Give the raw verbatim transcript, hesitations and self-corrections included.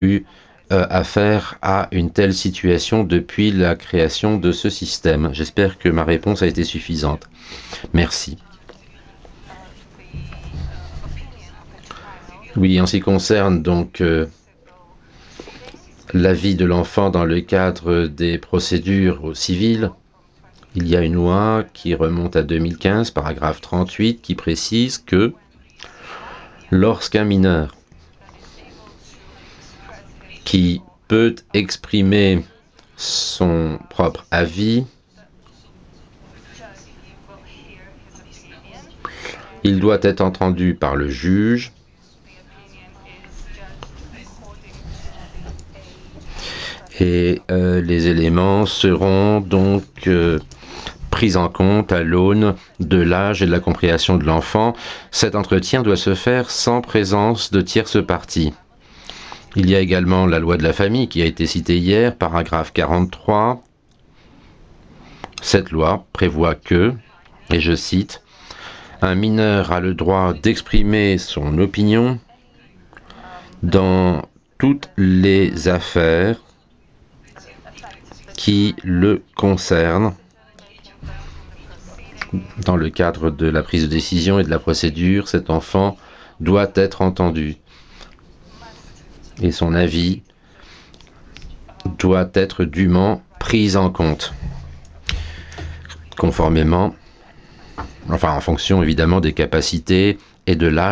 eu euh, affaire à une telle situation depuis la création de ce système. J'espère que ma réponse a été suffisante. Merci. Oui, en ce qui concerne donc euh, la vie de l'enfant dans le cadre des procédures civiles, il y a une loi qui remonte à deux mille quinze, paragraphe trente-huit, qui précise que lorsqu'un mineur qui peut exprimer son propre avis, il doit être entendu par le juge et euh, les éléments seront donc euh, pris en compte à l'aune de l'âge et de la compréhension de l'enfant. Cet entretien doit se faire sans présence de tierces parties. Il y a également la loi de la famille qui a été citée hier, paragraphe quarante-trois. Cette loi prévoit que, et je cite, « Un mineur a le droit d'exprimer son opinion dans toutes les affaires qui le concernent dans le cadre de la prise de décision et de la procédure. Cet enfant doit être entendu et son avis doit être dûment pris en compte, conformément, enfin en fonction évidemment des capacités et de l'âge